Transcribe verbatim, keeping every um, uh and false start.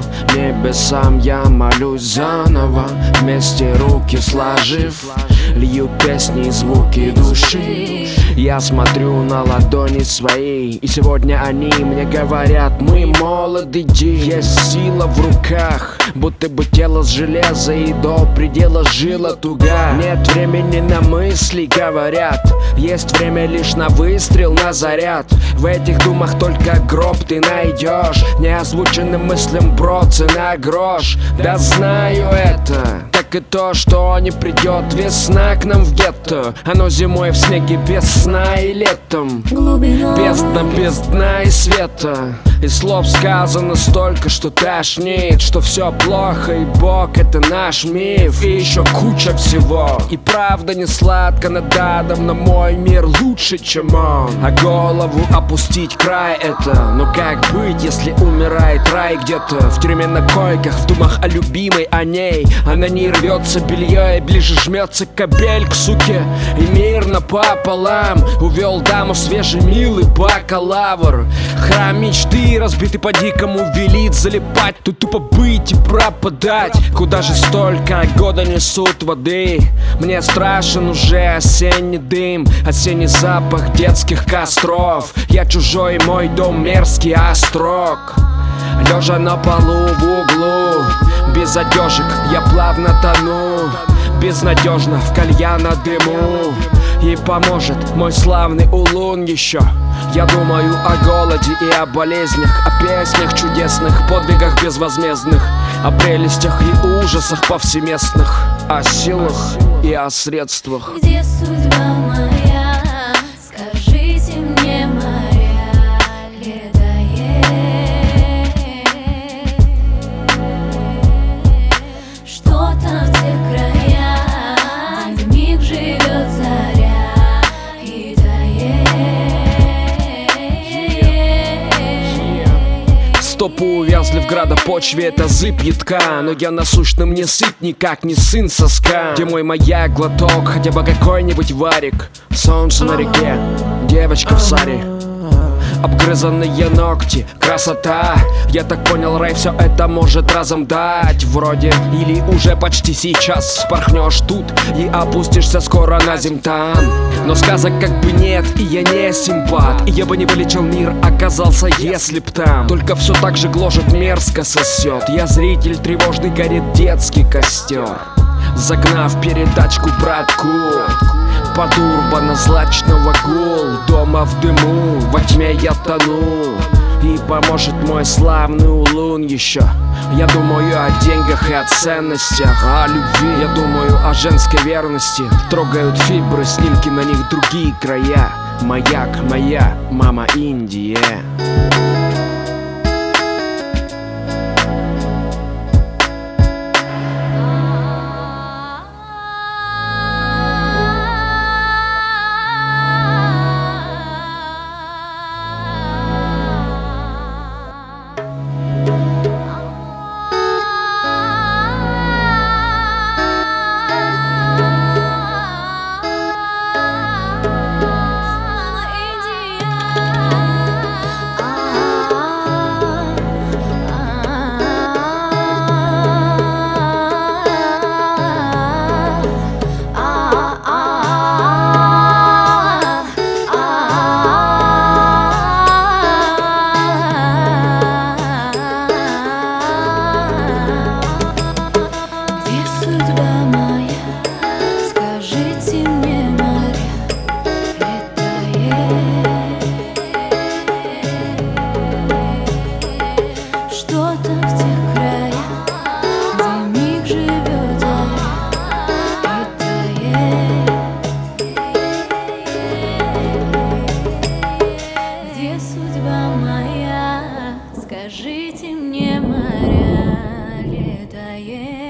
небесам я молюсь заново, вместе руки сложив, лью песни и звуки души. Я смотрю на ладони свои, и сегодня они мне говорят: мы молоды, ди. Есть сила в руках, будто бы тело с железа, и до предела жила туга. Нет времени на мысли, говорят, есть время лишь на выстрел, на заряд. В этих думах только гроб ты найдешь, неозвученным мыслям, бро, цена грош. Да знаю это, как и то, что не придет весна к нам в гетто. Оно зимой в снеге без сна и летом бездна без дна и света. И слов сказано столько, что тошнит, что все плохо и Бог — это наш миф. И еще куча всего. И правда не сладко над адом, но мой мир лучше, чем он. А голову опустить край это. Но как быть, если умирает рай где-то в тюрьме на койках, в думах о любимой, о ней. Она не рвется белье и ближе жмется кабель к суке. И мирно пополам увел даму свежий милый бакалавр. Храм мечты разбитый по-дикому велит залипать. Тут тупо быть и пропадать. Куда же столько года несут воды? Мне страшен уже осенний дым, осенний запах детских костров. Я чужой, мой дом мерзкий острог. Лежа на полу в углу, без одежек я плавно тону. Безнадежно в кальяна дыму. И поможет мой славный улун еще. Я думаю о голоде и о болезнях, о песнях чудесных, подвигах безвозмездных, о прелестях и ужасах повсеместных, о силах и о средствах. Где судьба моя? Скажите мне, моря летает. Что там в тех краях, где вмиг живет заря и тает? Стопы увязли в градопочве, это зыбь едка. Но я насущным не сыт, никак не сын соска. Где мой маяк, глоток, хотя бы какой-нибудь варик. Солнце на реке, девочка в саре, обгрызанные ногти, красота. Я так понял, рай все это может разом дать. Вроде, или уже почти сейчас вспорхнешь тут и опустишься скоро на земь там. Но сказок как бы нет, и я не симпат. И я бы не вылечил мир, оказался, если б там. Только все так же гложет, мерзко сосет. Я зритель тревожный, горит детский костер. Загнав передачку братку под урбано-злачного гул, дома в дыму, во тьме я тону. И поможет мой славный улун еще. Я думаю о деньгах и о ценностях, о любви. Я думаю о женской верности. Трогают фибры, снимки, на них другие края. Маяк, моя мама Индия. Скажите мне, моря летает.